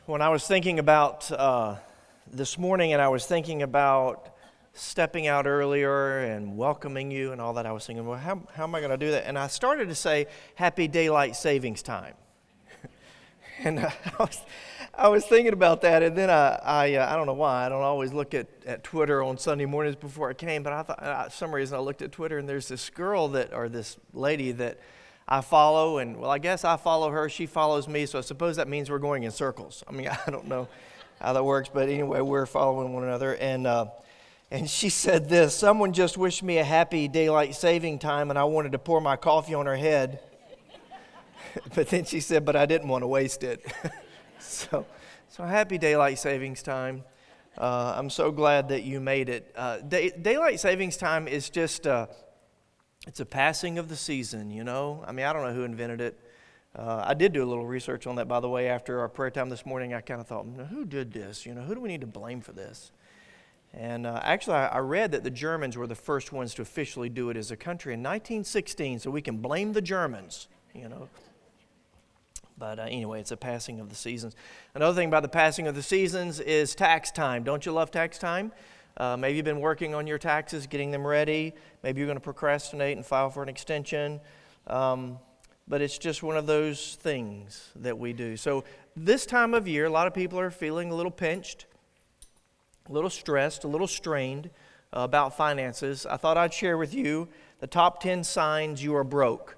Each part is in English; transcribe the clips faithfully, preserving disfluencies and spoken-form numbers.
When I was thinking about uh, this morning and I was thinking about stepping out earlier and welcoming you and all that, I was thinking, well, how, how am I going to do that? And I started to say, Happy Daylight Savings Time. and uh, I, was, I was thinking about that, and then I I, uh, I don't know why. I don't always look at, at Twitter on Sunday mornings before I came, but I thought, uh, for some reason I looked at Twitter, and there's this girl that, or this lady that I follow, and well, I guess I follow her, she follows me, so I suppose that means we're going in circles. I mean, I don't know how that works, but anyway, we're following one another, and uh, and she said this: someone just wished me a happy daylight saving time, and I wanted to pour my coffee on her head, but then she said, but I didn't want to waste it. so, so happy daylight savings time. Uh, I'm so glad that you made it. Uh, day, daylight savings time is just... Uh, It's a passing of the season, you know. I mean, I don't know who invented it. Uh, I did do a little research on that, by the way. After our prayer time this morning, I kind of thought, who did this? You know, who do we need to blame for this? And uh, actually, I, I read that the Germans were the first ones to officially do it as a country in nineteen sixteen, so we can blame the Germans, you know. But uh, anyway, it's a passing of the seasons. Another thing about the passing of the seasons is tax time. Don't you love tax time? Uh, maybe you've been working on your taxes, getting them ready. Maybe you're going to procrastinate and file for an extension. Um, but it's just one of those things that we do. So this time of year, a lot of people are feeling a little pinched, a little stressed, a little strained uh, about finances. I thought I'd share with you the top ten signs you are broke.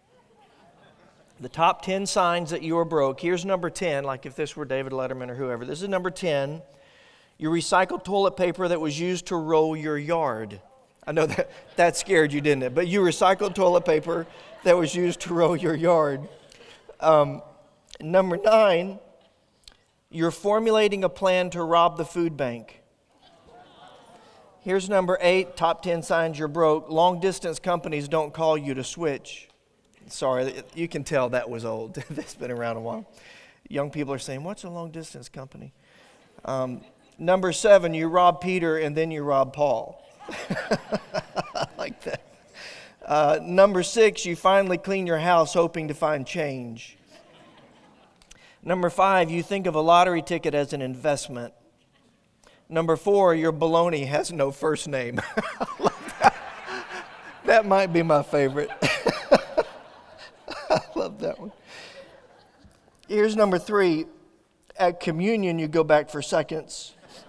The top ten signs that you are broke. Here's number ten, like if this were David Letterman or whoever. This is number ten. Your recycled toilet paper that was used to roll your yard. I know that that scared you, didn't it? But you recycled toilet paper that was used to roll your yard. Um, number nine, you're formulating a plan to rob the food bank. Here's number eight, top ten signs you're broke. Long distance companies don't call you to switch. Sorry, you can tell that was old. That's been around a while. Young people are saying, what's a long distance company? Um, Number seven, you rob Peter and then you rob Paul. I like that. Uh, number six, you finally clean your house hoping to find change. Number five, you think of a lottery ticket as an investment. Number four, your baloney has no first name. I love that. That might be my favorite. I love that one. Here's number three. At communion, you go back for seconds.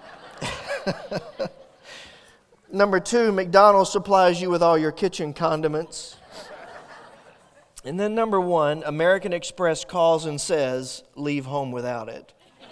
Number two, McDonald's supplies you with all your kitchen condiments. And then number one, American Express calls and says, leave home without it.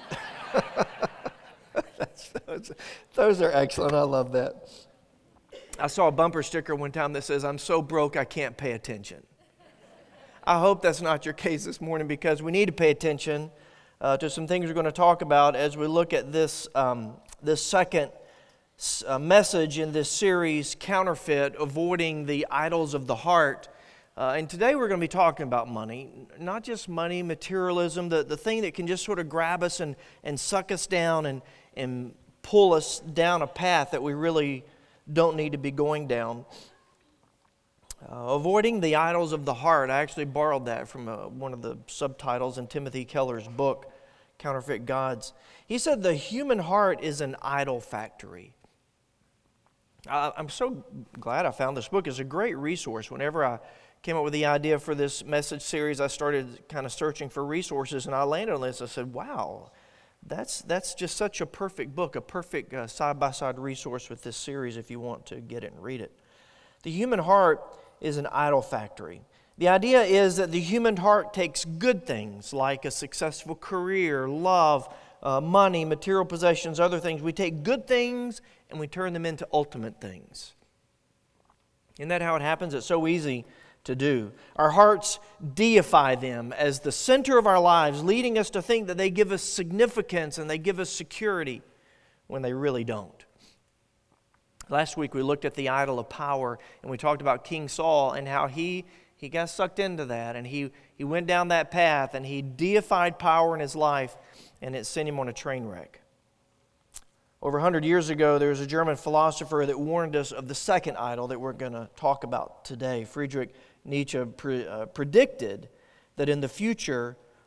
That's, those, those are excellent. I love that. I saw a bumper sticker one time that says, I'm so broke I can't pay attention. I hope that's not your case this morning, because we need to pay attention Uh, to some things we're going to talk about as we look at this um, this second uh, message in this series, Counterfeit, Avoiding the Idols of the Heart. Uh, and today we're going to be talking about money, not just money, materialism, the, the thing that can just sort of grab us and, and suck us down and, and pull us down a path that we really don't need to be going down. Uh, avoiding the idols of the heart. I actually borrowed that from uh, one of the subtitles in Timothy Keller's book, Counterfeit Gods. He said the human heart is an idol factory. Uh, I'm so glad I found this book. It's a great resource. Whenever I came up with the idea for this message series, I started kind of searching for resources, and I landed on this. I said, wow, that's that's just such a perfect book, a perfect uh, side-by-side resource with this series if you want to get it and read it. The human heart is an idol factory. The idea is that the human heart takes good things like a successful career, love, uh, money, material possessions, other things. We take good things and we turn them into ultimate things. Isn't that how it happens? It's so easy to do. Our hearts deify them as the center of our lives, leading us to think that they give us significance and they give us security when they really don't. Last week we looked at the idol of power, and we talked about King Saul and how he, he got sucked into that, and he, he went down that path, and he deified power in his life, and it sent him on a train wreck. Over one hundred years ago, there was a German philosopher that warned us of the second idol that we're going to talk about today. Friedrich Nietzsche pre, uh, predicted that in the future,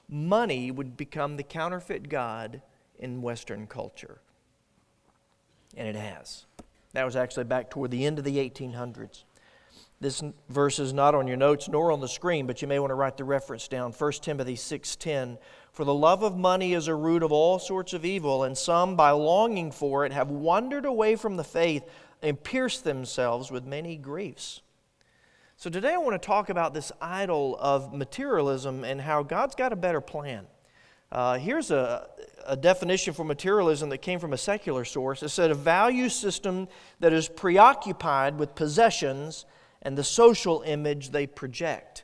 money would become the counterfeit god in Western culture. And it has. That was actually back toward the end of the eighteen hundreds. This verse is not on your notes nor on the screen, but you may want to write the reference down. First Timothy six ten. For the love of money is a root of all sorts of evil, and some, by longing for it, have wandered away from the faith and pierced themselves with many griefs. So today I want to talk about this idol of materialism and how God's got a better plan. Uh, here's a, a definition for materialism that came from a secular source. It said a value system that is preoccupied with possessions and the social image they project.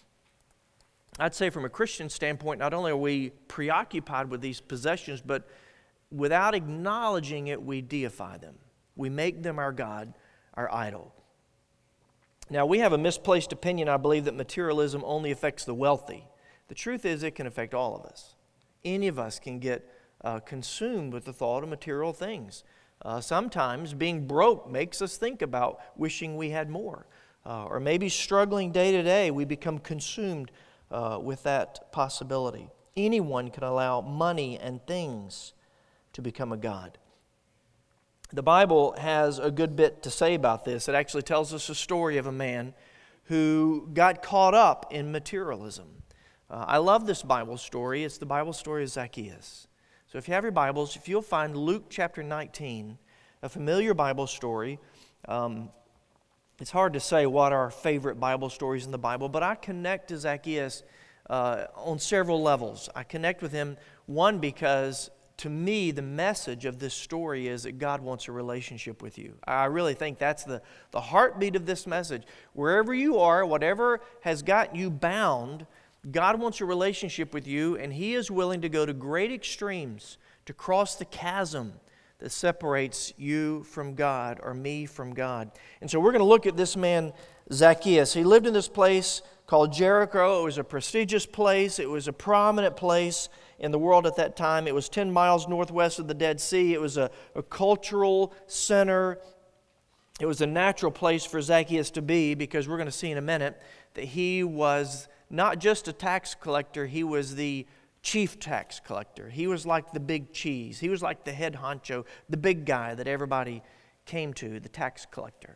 I'd say from a Christian standpoint, not only are we preoccupied with these possessions, but without acknowledging it, we deify them. We make them our God, our idol. Now, we have a misplaced opinion, I believe, that materialism only affects the wealthy. The truth is, it can affect all of us. Any of us can get uh, consumed with the thought of material things. Uh, sometimes being broke makes us think about wishing we had more. Uh, or maybe struggling day to day, we become consumed uh, with that possibility. Anyone can allow money and things to become a god. The Bible has a good bit to say about this. It actually tells us a story of a man who got caught up in materialism. Uh, I love this Bible story. It's the Bible story of Zacchaeus. So if you have your Bibles, if you'll find Luke chapter nineteen, a familiar Bible story. Um, it's hard to say what are our favorite Bible stories in the Bible, but I connect to Zacchaeus uh, on several levels. I connect with him, one, because to me, the message of this story is that God wants a relationship with you. I really think that's the, the heartbeat of this message. Wherever you are, whatever has got you bound, God wants a relationship with you, and He is willing to go to great extremes to cross the chasm that separates you from God or me from God. And so we're going to look at this man, Zacchaeus. He lived in this place called Jericho. It was a prestigious place. It was a prominent place in the world at that time. It was ten miles northwest of the Dead Sea. It was a, a cultural center. It was a natural place for Zacchaeus to be, because we're going to see in a minute that he was not just a tax collector, he was the chief tax collector. He was like the big cheese. He was like the head honcho, the big guy that everybody came to, the tax collector.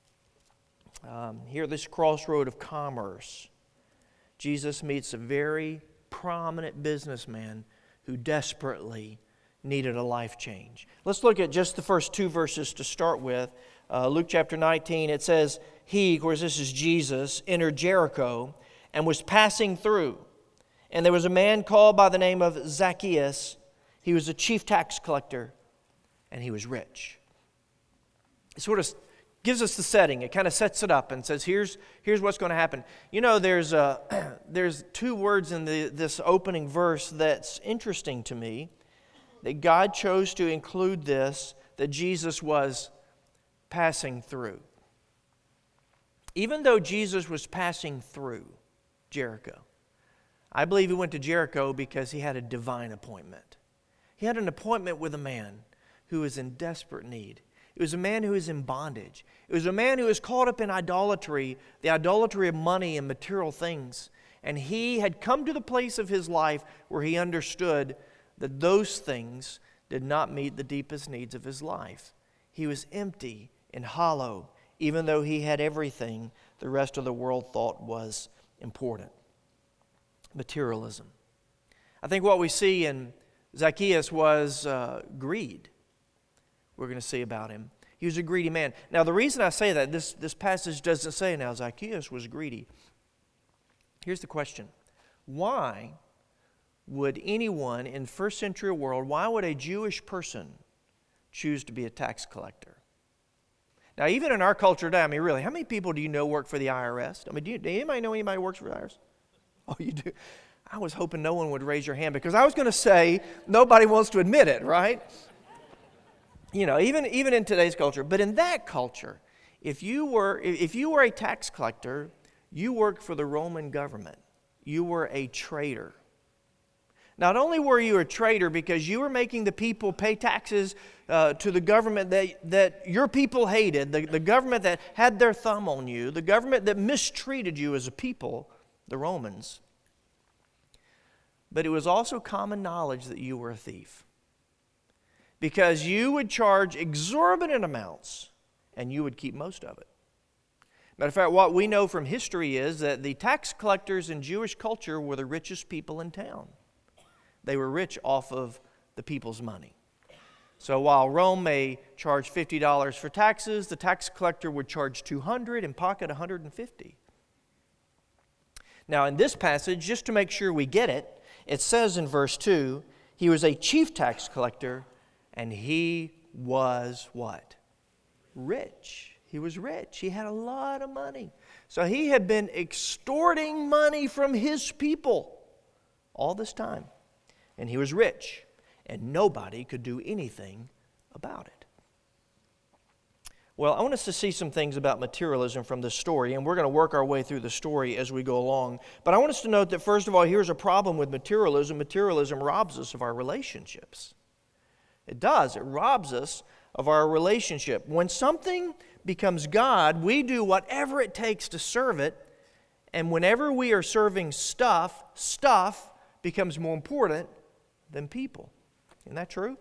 Um, here at this crossroad of commerce, Jesus meets a very prominent businessman who desperately needed a life change. Let's look at just the first two verses to start with. Uh, Luke chapter nineteen, it says, He, of course this is Jesus, entered Jericho and was passing through. And there was a man called by the name of Zacchaeus. He was a chief tax collector, and he was rich. It sort of gives us the setting. It kind of sets it up and says, here's, here's what's going to happen. You know, there's, a, there's two words in the, this opening verse that's interesting to me, that God chose to include this, that Jesus was passing through. Even though Jesus was passing through Jericho, I believe he went to Jericho because he had a divine appointment. He had an appointment with a man who was in desperate need. It was a man who was in bondage. It was a man who was caught up in idolatry, the idolatry of money and material things. And he had come to the place of his life where he understood that those things did not meet the deepest needs of his life. He was empty and hollow, even though he had everything the rest of the world thought was important. Materialism. I think what we see in Zacchaeus was uh, greed. We're going to see about him. He was a greedy man. Now, the reason I say that, this, this passage doesn't say now Zacchaeus was greedy. Here's the question. Why would anyone in first century world, why would a Jewish person choose to be a tax collector? Now, even in our culture today, I mean, really, how many people do you know work for the I R S? I mean, do, you, do anybody know anybody who works for the I R S? Oh, you do? I was hoping no one would raise your hand, because I was going to say nobody wants to admit it, right? You know, even, even in today's culture. But in that culture, if you were if you were a tax collector, you worked for the Roman government. You were a traitor. Not only were you a traitor because you were making the people pay taxes uh, to the government that, that your people hated, the, the government that had their thumb on you, the government that mistreated you as a people, the Romans. but it was also common knowledge that you were a thief. Because you would charge exorbitant amounts and you would keep most of it. Matter of fact, what we know from history is that the tax collectors in Jewish culture were the richest people in town. They were rich off of the people's money. So while Rome may charge fifty dollars for taxes, the tax collector would charge two hundred dollars and pocket one hundred fifty dollars. Now in this passage, just to make sure we get it, it says in verse two, he was a chief tax collector and he was what? Rich. He was rich. He had a lot of money. So he had been extorting money from his people all this time. And he was rich. And nobody could do anything about it. Well, I want us to see some things about materialism from this story, and we're going to work our way through the story as we go along. But I want us to note that, first of all, here's a problem with materialism. Materialism robs us of our relationships. It does. It robs us of our relationship. When something becomes God, we do whatever it takes to serve it, and whenever we are serving stuff, stuff becomes more important than people. Isn't that true?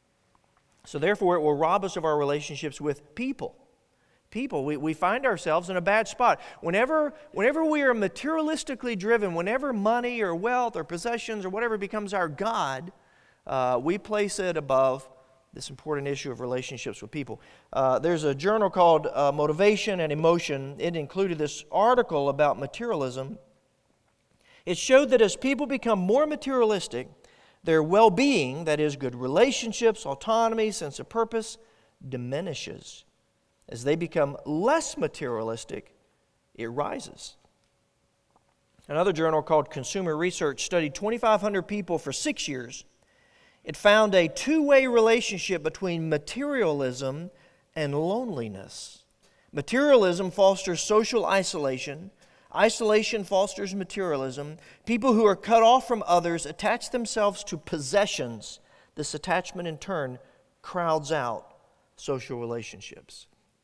So therefore, it will rob us of our relationships with people. People, we, we find ourselves in a bad spot. Whenever, whenever we are materialistically driven, whenever money or wealth or possessions or whatever becomes our God, uh, we place it above this important issue of relationships with people. Uh, there's a journal called uh, Motivation and Emotion. It included this article about materialism. It showed that as people become more materialistic, their well-being, that is, good relationships, autonomy, sense of purpose, diminishes. As they become less materialistic, it rises. Another journal called Consumer Research studied twenty-five hundred people for six years. It found a two-way relationship between materialism and loneliness. Materialism fosters social isolation. Isolation fosters materialism. People who are cut off from others attach themselves to possessions. This attachment, in turn, crowds out social relationships.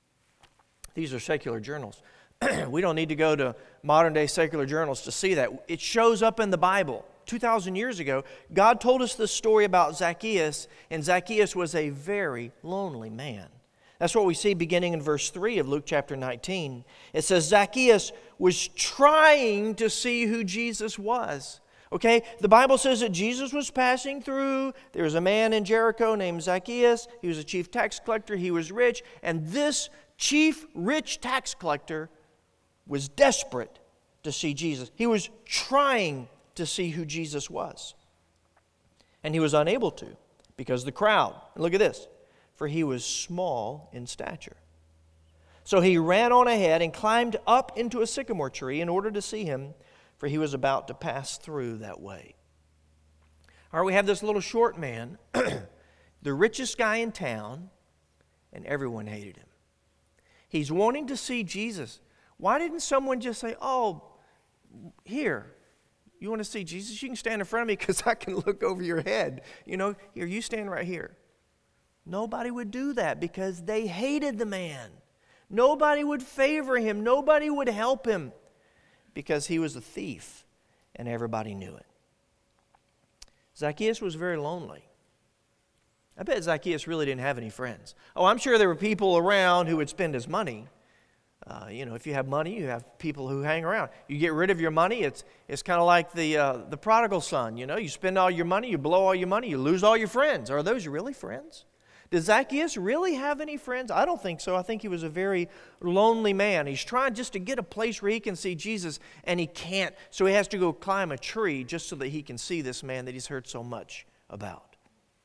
These are secular journals. We don't need to go to modern-day secular journals to see that. It shows up in the Bible. two thousand years ago, God told us this story about Zacchaeus, and Zacchaeus was a very lonely man. That's what we see beginning in verse three of Luke chapter nineteen. It says Zacchaeus was trying to see who Jesus was. Okay, the Bible says that Jesus was passing through. There was a man in Jericho named Zacchaeus. He was a chief tax collector. He was rich. And this chief rich tax collector was desperate to see Jesus. He was trying to see who Jesus was. And he was unable to because the crowd. And look at this. For he was small in stature. So he ran on ahead and climbed up into a sycamore tree in order to see him, for he was about to pass through that way. All right, we have this little short man, the richest guy in town, and everyone hated him. He's wanting to see Jesus. Why didn't someone just say, oh, here, you want to see Jesus? You can stand in front of me because I can look over your head. You know, here, you stand right here. Nobody would do that because they hated the man. Nobody would favor him. Nobody would help him because he was a thief and everybody knew it. Zacchaeus was very lonely. I bet Zacchaeus really didn't have any friends. Oh, I'm sure there were people around who would spend his money. Uh, you know, if you have money, you have people who hang around. You get rid of your money, it's it's kind of like the uh, the prodigal son. You know, you spend all your money, you blow all your money, you lose all your friends. Are those really friends? Did Zacchaeus really have any friends? I don't think so. I think he was a very lonely man. He's trying just to get a place where he can see Jesus, and he can't. So he has to go climb a tree just so that he can see this man that he's heard so much about.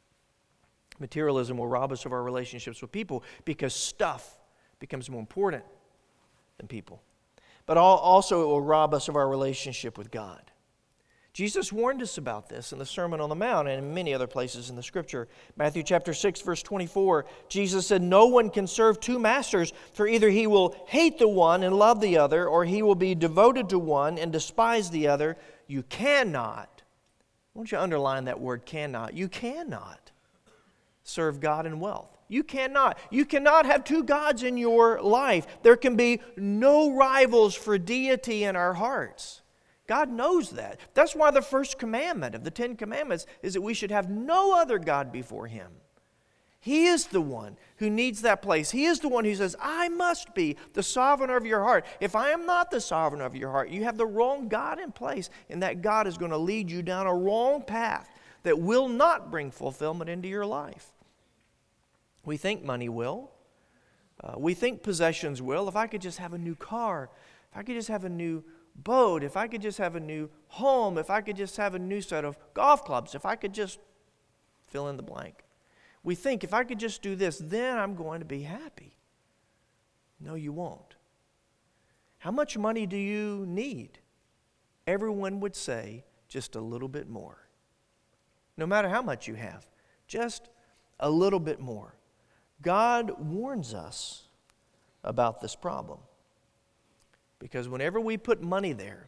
Materialism will rob us of our relationships with people because stuff becomes more important than people. But also it will rob us of our relationship with God. Jesus warned us about this in the Sermon on the Mount and in many other places in the Scripture. Matthew chapter six, verse twenty-four, Jesus said, "No one can serve two masters, for either he will hate the one and love the other, or he will be devoted to one and despise the other. You cannot," I want you to underline that word cannot, you cannot serve God and wealth. You cannot. You cannot have two gods in your life. There can be no rivals for deity in our hearts. God knows that. That's why the first commandment of the Ten Commandments is that we should have no other God before Him. He is the one who needs that place. He is the one who says, I must be the sovereign of your heart. If I am not the sovereign of your heart, you have the wrong God in place, and that God is going to lead you down a wrong path that will not bring fulfillment into your life. We think money will. Uh, we think possessions will. If I could just have a new car, if I could just have a new boat, if I could just have a new home, if I could just have a new set of golf clubs, if I could just fill in the blank. We think, if I could just do this, then I'm going to be happy. No, you won't. How much money do you need? Everyone would say, just a little bit more. No matter how much you have, just a little bit more. God warns us about this problem. Because whenever we put money there,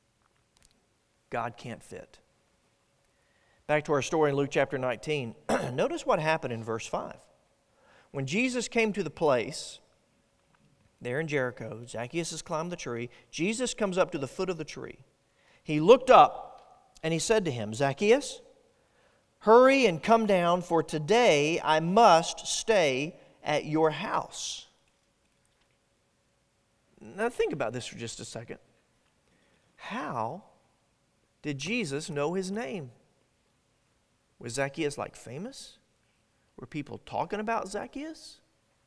God can't fit. Back to our story in Luke chapter nineteen, notice what happened in verse five. When Jesus came to the place there in Jericho, Zacchaeus has climbed the tree. Jesus comes up to the foot of the tree. He looked up and he said to him, Zacchaeus, hurry and come down, for today I must stay at your house. Now think about this for just a second. How did Jesus know his name? Was Zacchaeus like famous? Were people talking about Zacchaeus?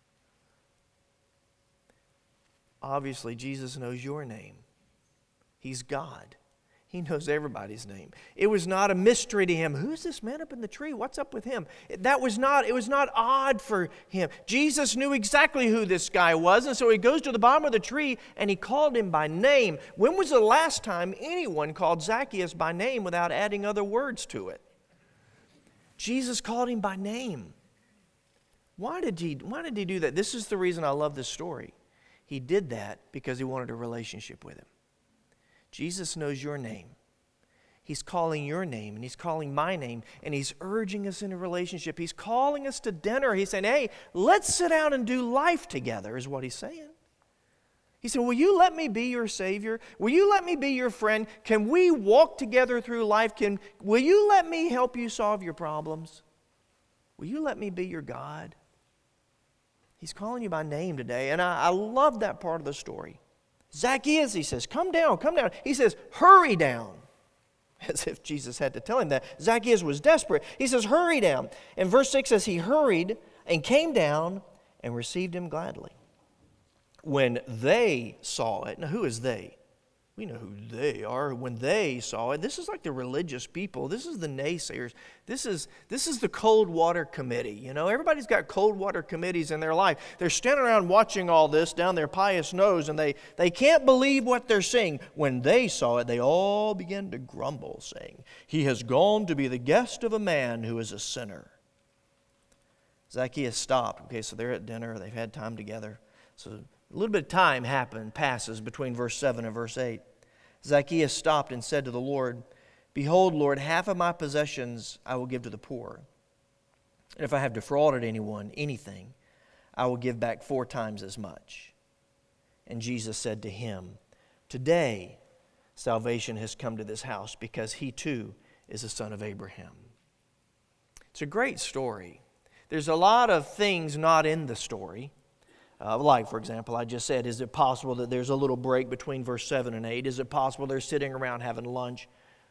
Obviously, Jesus knows your name. He's God. He knows everybody's name. It was not a mystery to him. Who's this man up in the tree? What's up with him? That was not, it was not odd for him. Jesus knew exactly who this guy was, and so he goes to the bottom of the tree and he called him by name. When was the last time anyone called Zacchaeus by name without adding other words to it? Jesus called him by name. Why did he, why did he do that? This is the reason I love this story. He did that because he wanted a relationship with him. Jesus knows your name. He's calling your name, and he's calling my name, and he's urging us in a relationship. He's calling us to dinner. He's saying, hey, let's sit down and do life together, is what he's saying. He said, will you let me be your Savior? Will you let me be your friend? Can we walk together through life? Can, will you let me help you solve your problems? Will you let me be your God? He's calling you by name today, and I, I love that part of the story. Zacchaeus, he says, come down, come down. He says, hurry down. As if Jesus had to tell him that. Zacchaeus was desperate. He says, hurry down. And verse six says, he hurried and came down and received him gladly. When they saw it, now who is they? We know who they are. When they saw it, this is like the religious people. This is the naysayers. This is this is the cold water committee. You know, everybody's got cold water committees in their life. They're standing around watching all this down their pious nose, and they, they can't believe what they're seeing. When they saw it, they all began to grumble, saying, he has gone to be the guest of a man who is a sinner. Zacchaeus stopped. Okay, so they're at dinner. They've had time together. So a little bit of time happened, passes between verse seven and verse eight. Zacchaeus stopped and said to the Lord, behold, Lord, half of my possessions I will give to the poor. And if I have defrauded anyone, anything, I will give back four times as much. And Jesus said to him, today salvation has come to this house, because he too is a son of Abraham. It's a great story. There's a lot of things not in the story. Uh, like, for example, I just said, is it possible that there's a little break between verse seven and eight? Is it possible they're sitting around having lunch?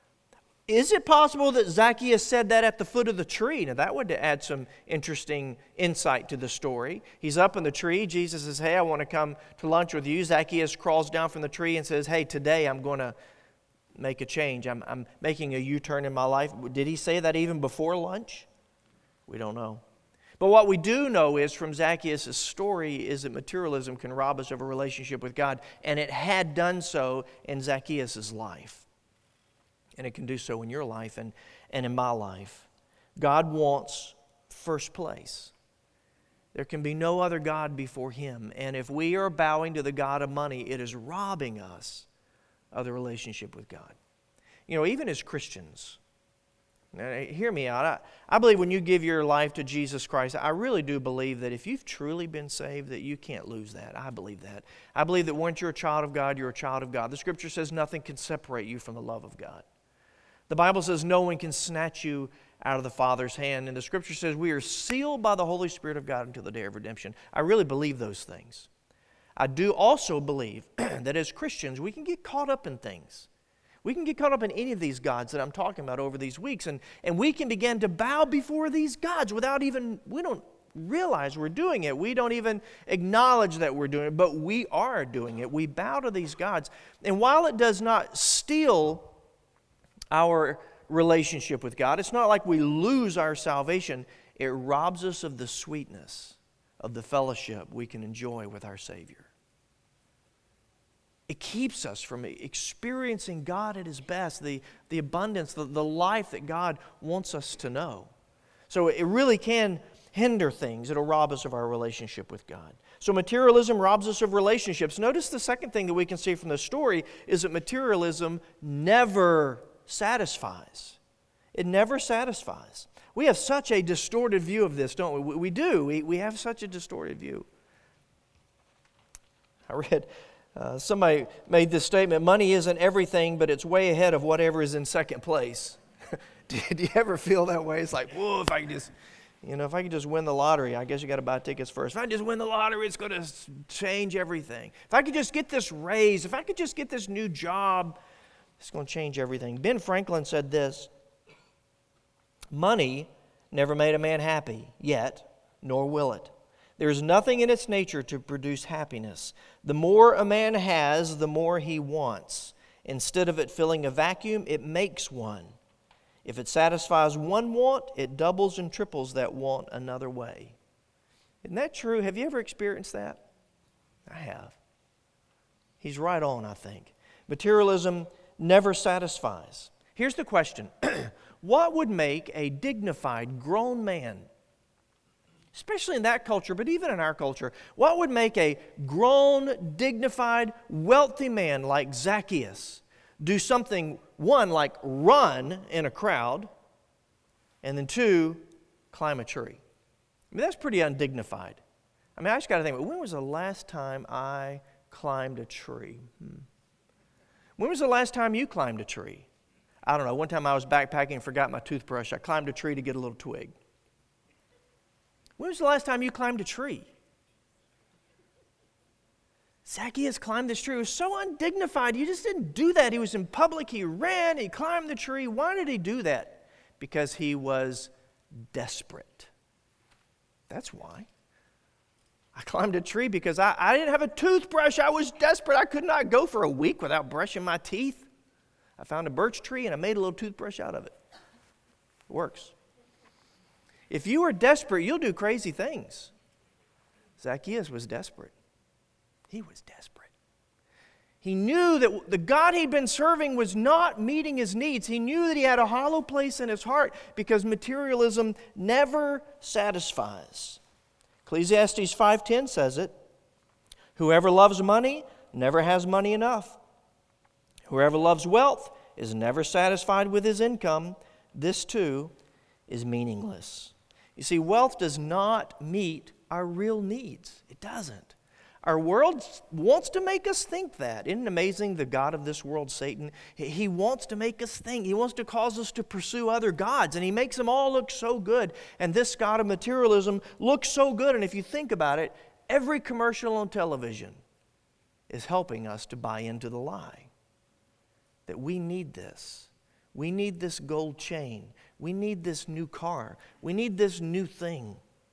Is it possible that Zacchaeus said that at the foot of the tree? Now, that would add some interesting insight to the story. He's up in the tree. Jesus says, hey, I want to come to lunch with you. Zacchaeus crawls down from the tree and says, hey, today I'm going to make a change. I'm, I'm making a U-turn in my life. Did he say that even before lunch? We don't know. But what we do know is from Zacchaeus' story is that materialism can rob us of a relationship with God, and it had done so in Zacchaeus' life. And it can do so in your life and, and in my life. God wants first place. There can be no other God before Him. And if we are bowing to the God of money, it is robbing us of the relationship with God. You know, even as Christians, Now, hear me out. I, I believe when you give your life to Jesus Christ, I really do believe that if you've truly been saved, that you can't lose that. I believe that. I believe that once you're a child of God, you're a child of God. The Scripture says nothing can separate you from the love of God. The Bible says no one can snatch you out of the Father's hand. And the Scripture says we are sealed by the Holy Spirit of God until the day of redemption. I really believe those things. I do also believe that as Christians, we can get caught up in things. We can get caught up in any of these gods that I'm talking about over these weeks, and, and we can begin to bow before these gods without even, we don't realize we're doing it. We don't even acknowledge that we're doing it, but we are doing it. We bow to these gods. And while it does not steal our relationship with God, it's not like we lose our salvation. It robs us of the sweetness of the fellowship we can enjoy with our Savior. It keeps us from experiencing God at His best, the, the abundance, the, the life that God wants us to know. So it really can hinder things. It'll rob us of our relationship with God. So materialism robs us of relationships. Notice the second thing that we can see from the story is that materialism never satisfies. It never satisfies. We have such a distorted view of this, don't we? We, we do. We, we have such a distorted view. I read... Uh, somebody made this statement, money isn't everything, but it's way ahead of whatever is in second place. do, do you ever feel that way? It's like, whoa, if I could just, you know, if I could just win the lottery, I guess you got to buy tickets first. If I just win the lottery, it's going to change everything. If I could just get this raise, if I could just get this new job, it's going to change everything. Ben Franklin said this, money never made a man happy, yet, nor will it. There is nothing in its nature to produce happiness. The more a man has, the more he wants. Instead of it filling a vacuum, it makes one. If it satisfies one want, it doubles and triples that want another way. Isn't that true? Have you ever experienced that? I have. He's right on, I think. Materialism never satisfies. Here's the question. What would make a dignified grown man, especially in that culture, but even in our culture, what would make a grown, dignified, wealthy man like Zacchaeus do something, one, like run in a crowd, and then two, climb a tree? I mean, that's pretty undignified. I mean, I just got to think, when was the last time I climbed a tree? Hmm. When was the last time you climbed a tree? I don't know. One time I was backpacking and forgot my toothbrush. I climbed a tree to get a little twig. When was the last time you climbed a tree? Zacchaeus climbed this tree. It was so undignified. He just didn't do that. He was in public. He ran. He climbed the tree. Why did he do that? Because he was desperate. That's why. I climbed a tree because I, I didn't have a toothbrush. I was desperate. I could not go for a week without brushing my teeth. I found a birch tree and I made a little toothbrush out of it. It works. If you are desperate, you'll do crazy things. Zacchaeus was desperate. He was desperate. He knew that the God he'd been serving was not meeting his needs. He knew that he had a hollow place in his heart because materialism never satisfies. Ecclesiastes five ten says it. Whoever loves money never has money enough. Whoever loves wealth is never satisfied with his income. This too is meaningless. You see, wealth does not meet our real needs. It doesn't. Our world wants to make us think that. Isn't it amazing, the God of this world, Satan? He wants to make us think. He wants to cause us to pursue other gods, and he makes them all look so good. And this God of materialism looks so good, and if you think about it, every commercial on television is helping us to buy into the lie that we need this. We need this gold chain. We need this new car. We need this new thing.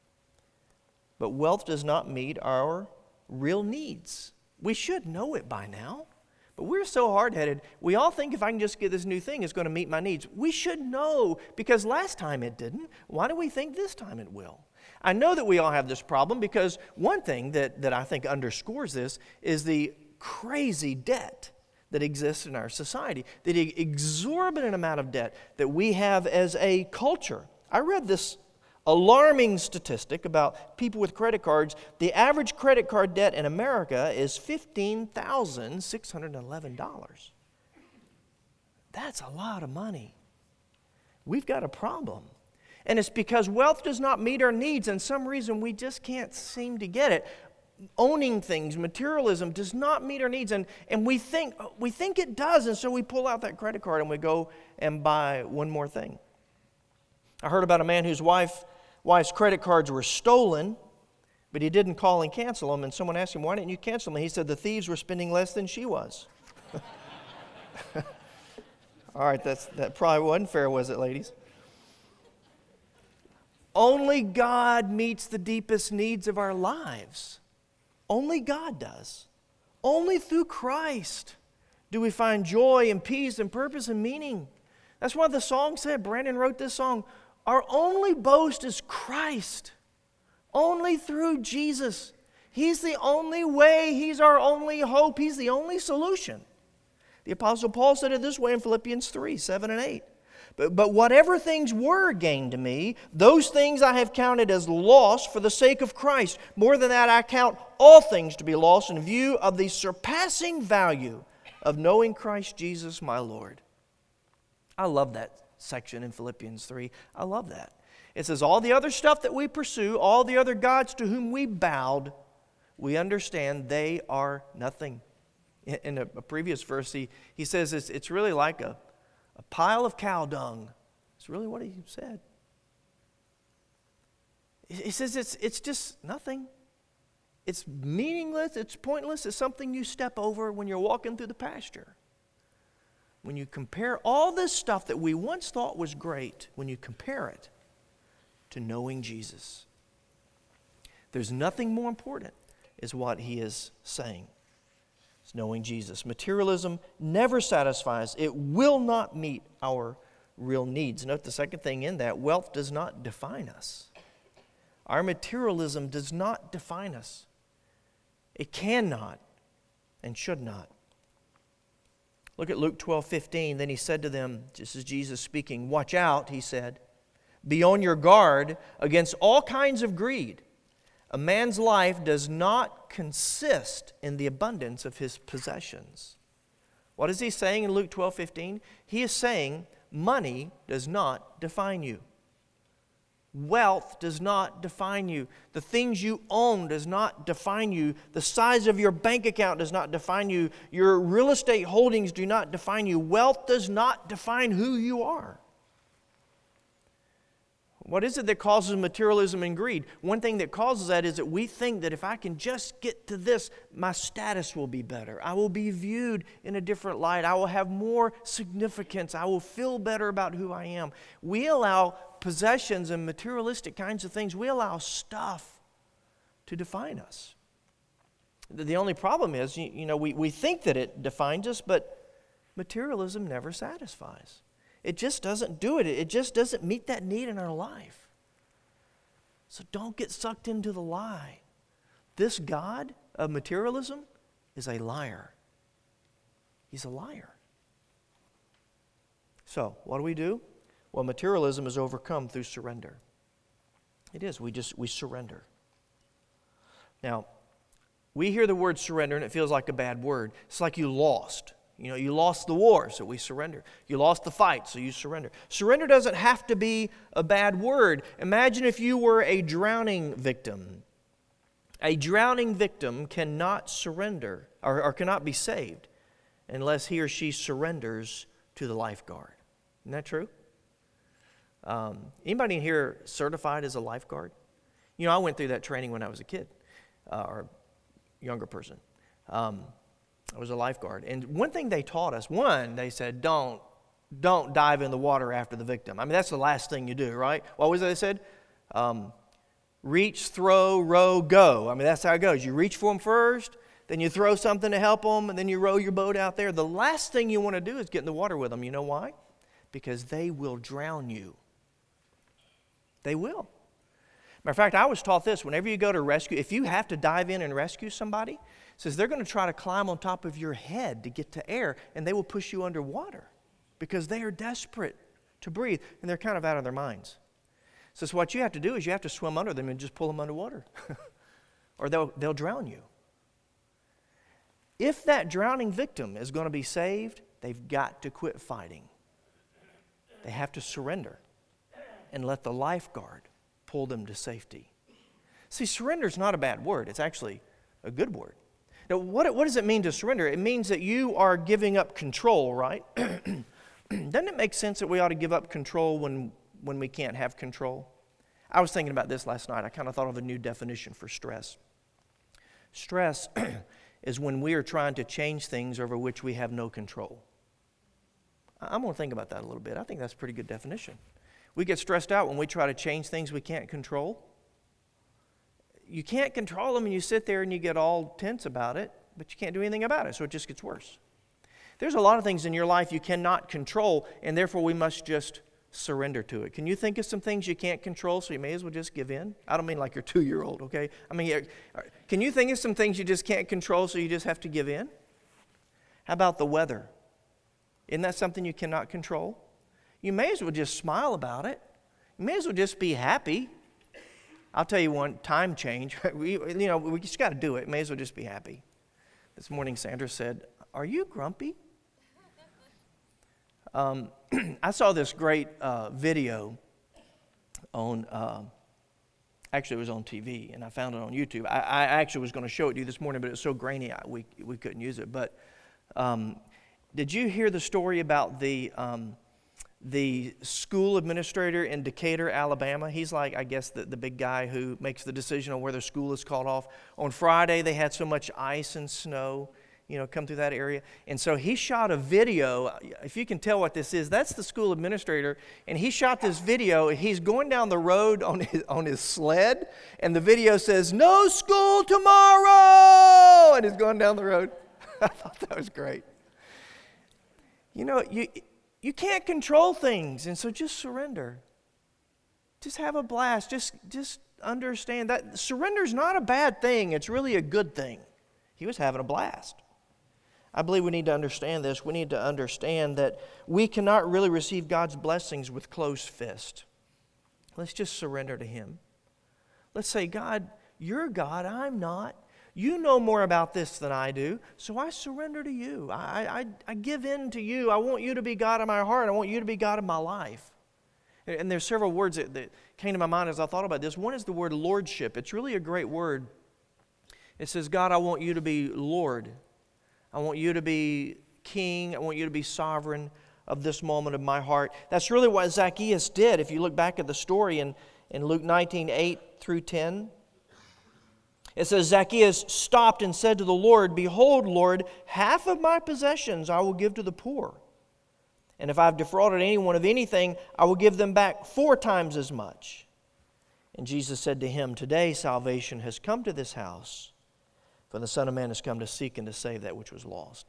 But wealth does not meet our real needs. We should know it by now. But we're so hard-headed. We all think if I can just get this new thing, it's going to meet my needs. We should know because last time it didn't. Why do we think this time it will? I know that we all have this problem because one thing that, that I think underscores this is the crazy debt that exists in our society, the exorbitant amount of debt that we have as a culture. I read this alarming statistic about people with credit cards. The average credit card debt in America is fifteen thousand six hundred eleven dollars. That's a lot of money. we've got a problem. And it's because wealth does not meet our needs, and some reason we just can't seem to get it. Owning things, materialism does not meet our needs, and, and we think we think it does, and so we pull out that credit card and we go and buy one more thing. I heard about a man whose wife, wife's credit cards were stolen, but he didn't call and cancel them, and someone asked him, why didn't you cancel them? And he said the thieves were spending less than she was. All right, that's, that probably wasn't fair, was it, ladies? Only God meets the deepest needs of our lives. Only God does. Only through Christ do we find joy and peace and purpose and meaning. That's why the song said, Brandon wrote this song, our only boast is Christ. Only through Jesus. He's the only way. He's our only hope. He's the only solution. The Apostle Paul said it this way in Philippians three, seven and eight. But, but whatever things were gained to me, those things I have counted as loss for the sake of Christ. More than that, I count all things to be lost in view of the surpassing value of knowing Christ Jesus my Lord. I love that section in Philippians three. I love that. It says all the other stuff that we pursue, all the other gods to whom we bowed, we understand they are nothing. In a, a previous verse, he, he says it's, it's really like a A pile of cow dung. It's really what he said. He says it's, it's just nothing. It's meaningless. It's pointless. It's something you step over when you're walking through the pasture. When you compare all this stuff that we once thought was great, when you compare it to knowing Jesus, there's nothing more important, is what he is saying. It's knowing Jesus. Materialism never satisfies. It will not meet our real needs. Note the second thing in that, wealth does not define us. Our materialism does not define us. It cannot and should not. Look at Luke twelve fifteen. Then he said to them, this is Jesus speaking, watch out, he said. Be on your guard against all kinds of greed. A man's life does not consist in the abundance of his possessions. What is he saying in Luke twelve fifteen? He is saying money does not define you. Wealth does not define you. The things you own does not define you. The size of your bank account does not define you. Your real estate holdings do not define you. Wealth does not define who you are. What is it that causes materialism and greed? One thing that causes that is that we think that if I can just get to this, my status will be better. I will be viewed in a different light. I will have more significance. I will feel better about who I am. We allow possessions and materialistic kinds of things, we allow stuff to define us. The only problem is, you, you know, we, we think that it defines us, but materialism never satisfies. It just doesn't do it. It just doesn't meet that need in our life. So don't get sucked into the lie. This God of materialism is a liar. He's a liar. So, what do we do? Well, materialism is overcome through surrender. It is. We just, we surrender. Now, we hear the word surrender and it feels like a bad word. It's like you lost. You know, you lost the war, so we surrender. You lost the fight, so you surrender. Surrender doesn't have to be a bad word. Imagine if you were a drowning victim. A drowning victim cannot surrender or, or cannot be saved unless he or she surrenders to the lifeguard. Isn't that true? Um, anybody in here certified as a lifeguard? You know, I went through that training when I was a kid uh, or younger person. Um, I was a lifeguard. And one thing they taught us, one, they said, don't, don't dive in the water after the victim. I mean, that's the last thing you do, right? What was it they said? Um, reach, throw, row, go. I mean, that's how it goes. You reach for them first, then you throw something to help them, and then you row your boat out there. The last thing you want to do is get in the water with them. You know why? Because they will drown you. They will. Matter of fact, I was taught this. Whenever you go to rescue, if you have to dive in and rescue somebody, it says they're going to try to climb on top of your head to get to air, and they will push you underwater because they are desperate to breathe, and they're kind of out of their minds. So what you have to do is you have to swim under them and just pull them underwater, or they'll, they'll drown you. If that drowning victim is going to be saved, they've got to quit fighting. They have to surrender and let the lifeguard pull them to safety. See, surrender is not a bad word. It's actually a good word. Now, what, what does it mean to surrender? It means that you are giving up control, right? Doesn't it make sense that we ought to give up control when, when we can't have control? I was thinking about this last night. I kind of thought of a new definition for stress. Stress is when we are trying to change things over which we have no control. I'm going to think about that a little bit. I think that's a pretty good definition. We get stressed out when we try to change things we can't control. You can't control them and you sit there and you get all tense about it, but you can't do anything about it, so it just gets worse. There's a lot of things in your life you cannot control, and therefore we must just surrender to it. Can you think of some things you can't control, so you may as well just give in? I don't mean like your two-year-old, okay? I mean, can you think of some things you just can't control, so you just have to give in? How about the weather? Isn't that something you cannot control? You may as well just smile about it. You may as well just be happy. I'll tell you one, time change. we, you know, we just got to do it. May as well just be happy. This morning, Sandra said, "Are you grumpy?" Um, I saw this great uh, video on, uh, actually it was on T V, and I found it on YouTube. I, I actually was going to show it to you this morning, but it was so grainy I, we, we couldn't use it. But um, did you hear the story about the um, the school administrator in Decatur, Alabama? He's like, I guess, the, the big guy who makes the decision on whether school is called off. On Friday, they had so much ice and snow, you know, come through that area. And so he shot a video. If you can tell what this is, that's the school administrator. And he shot this video. He's going down the road on his, on his sled. And the video says, "No school tomorrow!" And he's going down the road. I thought that was great. You know, you... You can't control things, and so just surrender. Just have a blast. Just, just understand that surrender is not a bad thing. It's really a good thing. He was having a blast. I believe we need to understand this. We need to understand that we cannot really receive God's blessings with closed fist. Let's just surrender to Him. Let's say, "God, you're God, I'm not. You know more about this than I do, so I surrender to you. I, I, I give in to you. I want you to be God in my heart. I want you to be God in my life." And there's several words that, that came to my mind as I thought about this. One is the word lordship. It's really a great word. It says, "God, I want you to be Lord. I want you to be King. I want you to be sovereign of this moment of my heart." That's really what Zacchaeus did. If you look back at the story in, in Luke nineteen, eight through ten, it says, "Zacchaeus stopped and said to the Lord, 'Behold, Lord, half of my possessions I will give to the poor. And if I've defrauded anyone of anything, I will give them back four times as much.' And Jesus said to him, 'Today salvation has come to this house, for the Son of Man has come to seek and to save that which was lost.'"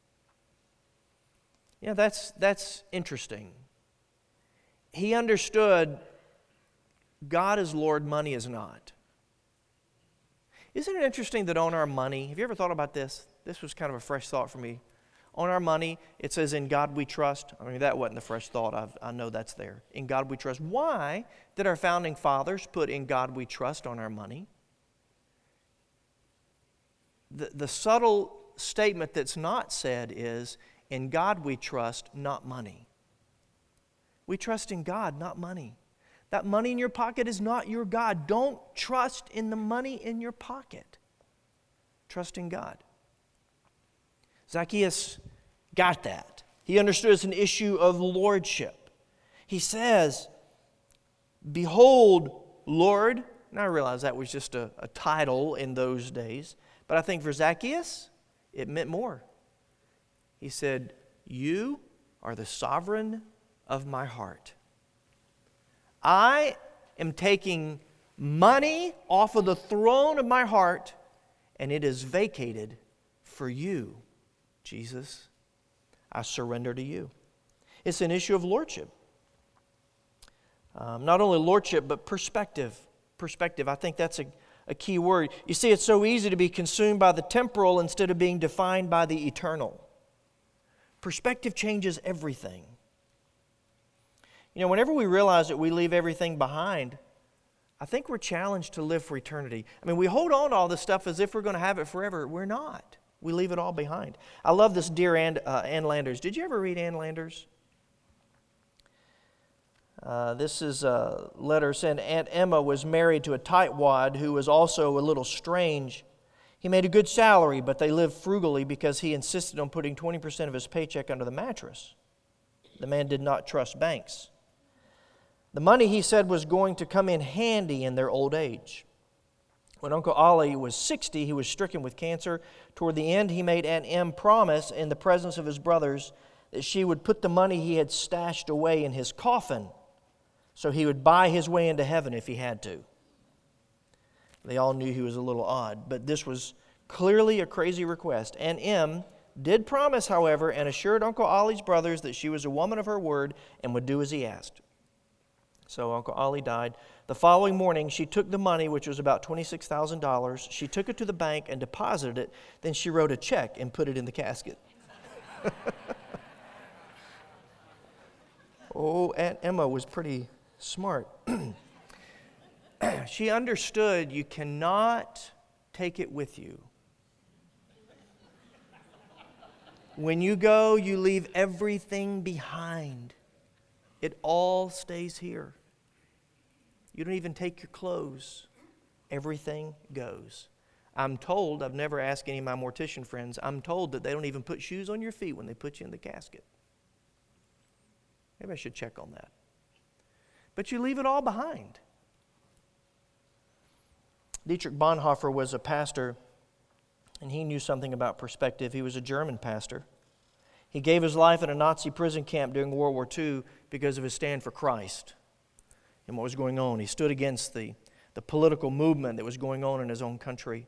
Yeah, that's, that's interesting. He understood God is Lord, money is not. Isn't it interesting that on our money, have you ever thought about this? This was kind of a fresh thought for me. On our money, it says, "In God we trust." I mean, that wasn't a fresh thought. I've, I know that's there. In God we trust. Why did our founding fathers put "In God we trust" on our money? The, the subtle statement that's not said is, "In God we trust, not money." We trust in God, not money. That money in your pocket is not your God. Don't trust in the money in your pocket. Trust in God. Zacchaeus got that. He understood it's an issue of lordship. He says, "Behold, Lord." And I realize that was just a, a title in those days. But I think for Zacchaeus, it meant more. He said, "You are the sovereign of my heart. I am taking money off of the throne of my heart, and it is vacated for you, Jesus. I surrender to you." It's an issue of lordship. Um, not only lordship, but perspective. Perspective, I think that's a, a key word. You see, it's so easy to be consumed by the temporal instead of being defined by the eternal. Perspective changes everything. You know, whenever we realize that we leave everything behind, I think we're challenged to live for eternity. I mean, we hold on to all this stuff as if we're going to have it forever. We're not. We leave it all behind. I love this Dear Ann, uh, Ann Landers. Did you ever read Ann Landers? Uh, this is a letter saying Aunt Emma was married to a tightwad who was also a little strange. He made a good salary, but they lived frugally because he insisted on putting twenty percent of his paycheck under the mattress. The man did not trust banks. The money, he said, was going to come in handy in their old age. When Uncle Ollie was sixty, he was stricken with cancer. Toward the end, he made Aunt Em promise in the presence of his brothers that she would put the money he had stashed away in his coffin so he would buy his way into heaven if he had to. They all knew he was a little odd, but this was clearly a crazy request. Aunt Em did promise, however, and assured Uncle Ollie's brothers that she was a woman of her word and would do as he asked. So Uncle Ollie died. The following morning, she took the money, which was about twenty-six thousand dollars. She took it to the bank and deposited it. Then she wrote a check and put it in the casket. Oh, Aunt Emma was pretty smart. She understood you cannot take it with you. When you go, you leave everything behind. It all stays here. You don't even take your clothes. Everything goes. I'm told, I've never asked any of my mortician friends, I'm told that they don't even put shoes on your feet when they put you in the casket. Maybe I should check on that. But you leave it all behind. Dietrich Bonhoeffer was a pastor, and he knew something about perspective. He was a German pastor. He gave his life in a Nazi prison camp during World War Two because of his stand for Christ and what was going on. He stood against the, the political movement that was going on in his own country.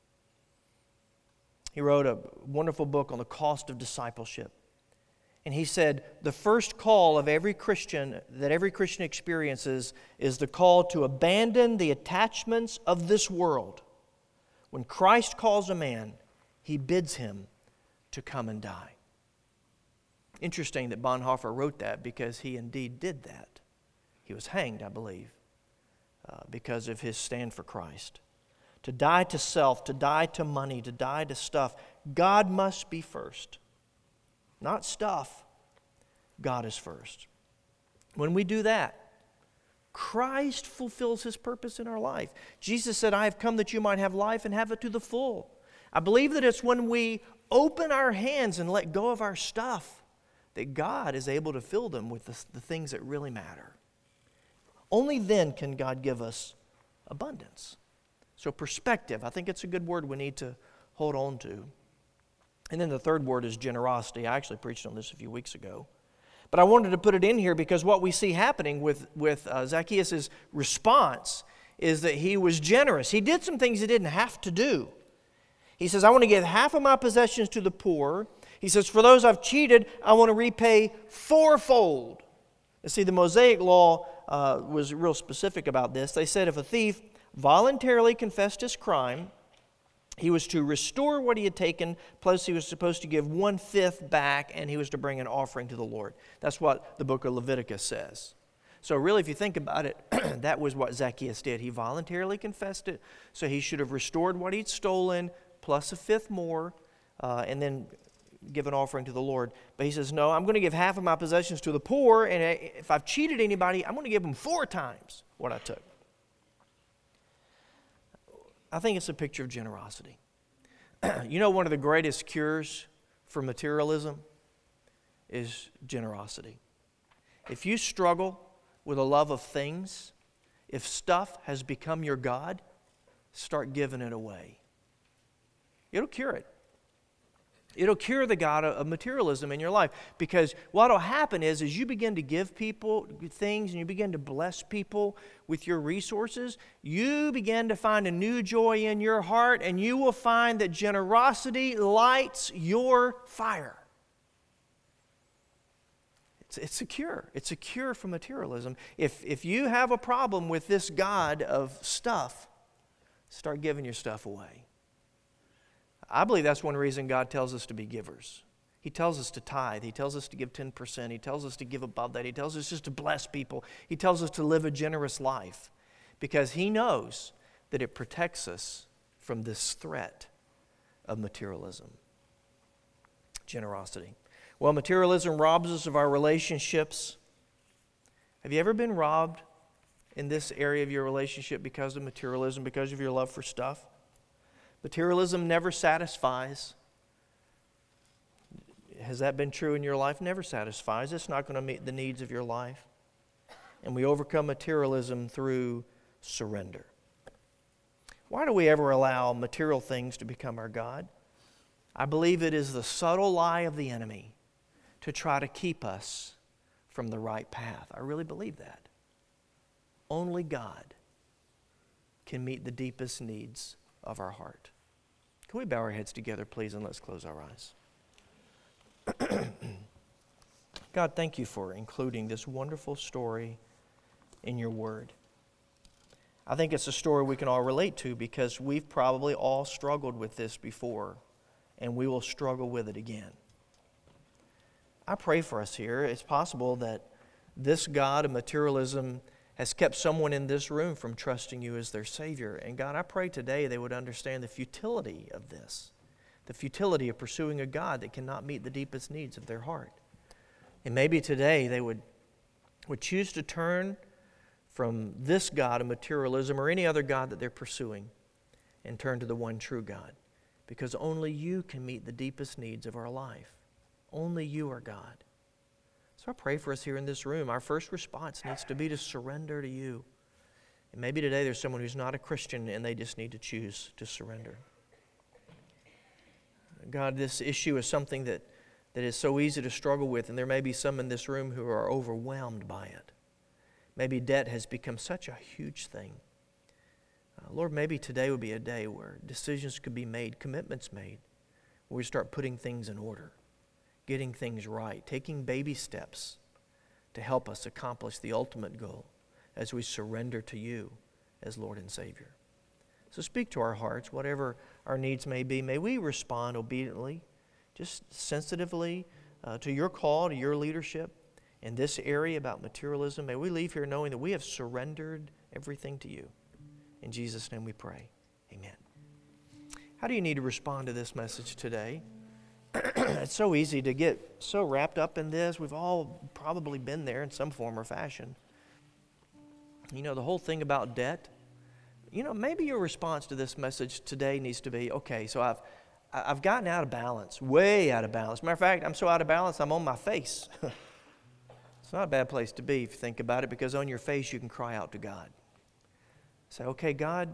He wrote a wonderful book on the cost of discipleship. And he said, the first call of every Christian, that every Christian experiences, is the call to abandon the attachments of this world. When Christ calls a man, he bids him to come and die. Interesting that Bonhoeffer wrote that because he indeed did that. He was hanged, I believe, uh, because of his stand for Christ. To die to self, to die to money, to die to stuff. God must be first. Not stuff. God is first. When we do that, Christ fulfills His purpose in our life. Jesus said, I have come that you might have life and have it to the full. I believe that it's when we open our hands and let go of our stuff that God is able to fill them with the, the things that really matter. Only then can God give us abundance. So perspective, I think it's a good word we need to hold on to. And then the third word is generosity. I actually preached on this a few weeks ago. But I wanted to put it in here because what we see happening with, with uh, Zacchaeus' response is that he was generous. He did some things he didn't have to do. He says, I want to give half of my possessions to the poor. He says, for those I've cheated, I want to repay fourfold. You see, the Mosaic law uh, was real specific about this. They said if a thief voluntarily confessed his crime, he was to restore what he had taken, plus he was supposed to give one-fifth back, and he was to bring an offering to the Lord. That's what the book of Leviticus says. So really, if you think about it, that was what Zacchaeus did. He voluntarily confessed it, so he should have restored what he'd stolen, plus a fifth more, uh, and then give an offering to the Lord. But he says, no, I'm going to give half of my possessions to the poor, and if I've cheated anybody, I'm going to give them four times what I took. I think it's a picture of generosity. You know, one of the greatest cures for materialism is generosity. If you struggle with a love of things, if stuff has become your God, start giving it away. It'll cure it. It'll cure the God of materialism in your life. Because what will happen is, as you begin to give people things and you begin to bless people with your resources, you begin to find a new joy in your heart, and you will find that generosity lights your fire. It's, it's a cure. It's a cure for materialism. If, if you have a problem with this God of stuff, start giving your stuff away. I believe that's one reason God tells us to be givers. He tells us to tithe. He tells us to give ten percent. He tells us to give above that. He tells us just to bless people. He tells us to live a generous life because He knows that it protects us from this threat of materialism. Generosity. Well, materialism robs us of our relationships. Have you ever been robbed in this area of your relationship because of materialism, because of your love for stuff? Materialism never satisfies. Has that been true in your life? Never satisfies. It's not going to meet the needs of your life. And we overcome materialism through surrender. Why do we ever allow material things to become our God? I believe it is the subtle lie of the enemy to try to keep us from the right path. I really believe that. Only God can meet the deepest needs of our heart. Can we bow our heads together, please, and let's close our eyes. God, thank you for including this wonderful story in your word. I think it's a story we can all relate to because we've probably all struggled with this before, and we will struggle with it again. I pray for us here. It's possible that this God of materialism has kept someone in this room from trusting you as their Savior. And God, I pray today they would understand the futility of this, the futility of pursuing a God that cannot meet the deepest needs of their heart. And maybe today they would, would choose to turn from this God of materialism or any other God that they're pursuing and turn to the one true God, because only you can meet the deepest needs of our life. Only you are God. So I pray for us here in this room. Our first response needs to be to surrender to you. And maybe today there's someone who's not a Christian and they just need to choose to surrender. God, this issue is something that, that is so easy to struggle with, and there may be some in this room who are overwhelmed by it. Maybe debt has become such a huge thing. Uh, Lord, maybe today would be a day where decisions could be made, commitments made, where we start putting things in order, getting things right, taking baby steps to help us accomplish the ultimate goal as we surrender to you as Lord and Savior. So speak to our hearts, whatever our needs may be. May we respond obediently, just sensitively uh, to your call, to your leadership in this area about materialism. May we leave here knowing that we have surrendered everything to you. In Jesus' name we pray. Amen. How do you need to respond to this message today? It's so easy to get so wrapped up in this. We've all probably been there in some form or fashion. You know, the whole thing about debt, you know, maybe your response to this message today needs to be, okay, so I've I've gotten out of balance, way out of balance. Matter of fact, I'm so out of balance, I'm on my face. It's not a bad place to be if you think about it, because on your face you can cry out to God. Say, okay, God,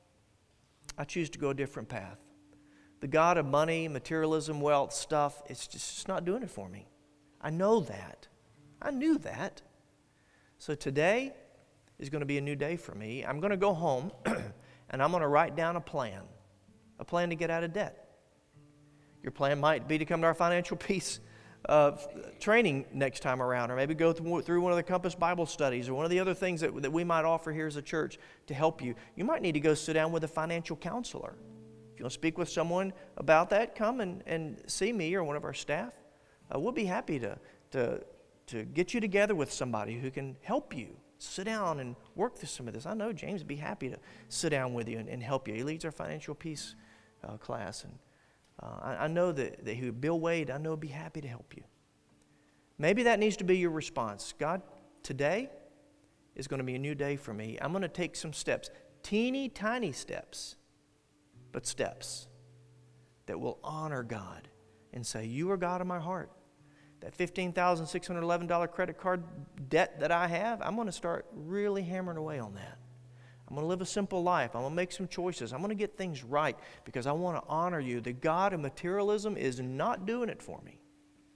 I choose to go a different path. The God of money, materialism, wealth, stuff, it's just it's not doing it for me. I know that. I knew that. So today is going to be a new day for me. I'm going to go home and I'm going to write down a plan, a plan to get out of debt. Your plan might be to come to our financial peace uh, training next time around, or maybe go through, through one of the Compass Bible studies or one of the other things that, that we might offer here as a church to help you. You might need to go sit down with a financial counselor. If you want to speak with someone about that, come and, and see me or one of our staff. Uh, we'll be happy to, to, to get you together with somebody who can help you. Sit down and work through some of this. I know James would be happy to sit down with you and, and help you. He leads our financial peace uh, class. And uh, I, I know that, that he, Bill Wade, I know would be happy to help you. Maybe that needs to be your response. God, today is going to be a new day for me. I'm going to take some steps, teeny tiny steps, but steps that will honor God and say, you are God in my heart. That fifteen thousand six hundred eleven dollars credit card debt that I have, I'm going to start really hammering away on that. I'm going to live a simple life. I'm going to make some choices. I'm going to get things right because I want to honor you. The God of materialism is not doing it for me,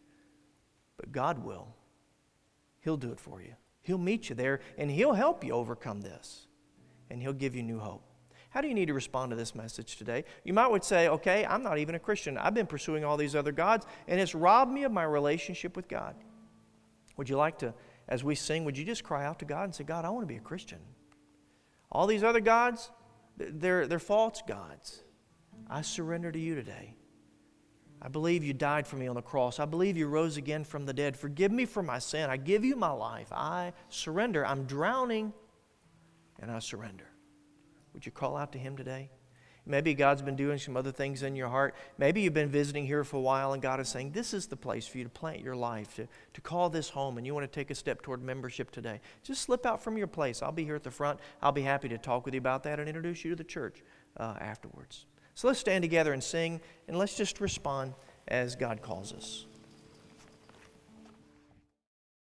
but God will. He'll do it for you. He'll meet you there, and He'll help you overcome this, and He'll give you new hope. How do you need to respond to this message today? You might would say, okay, I'm not even a Christian. I've been pursuing all these other gods, and it's robbed me of my relationship with God. Would you like to, as we sing, would you just cry out to God and say, God, I want to be a Christian. All these other gods, they're, they're false gods. I surrender to you today. I believe you died for me on the cross. I believe you rose again from the dead. Forgive me for my sin. I give you my life. I surrender. I'm drowning, and I surrender. Would you call out to Him today? Maybe God's been doing some other things in your heart. Maybe you've been visiting here for a while and God is saying, this is the place for you to plant your life, to, to call this home, and you want to take a step toward membership today. Just slip out from your place. I'll be here at the front. I'll be happy to talk with you about that and introduce you to the church uh, afterwards. So let's stand together and sing, and let's just respond as God calls us.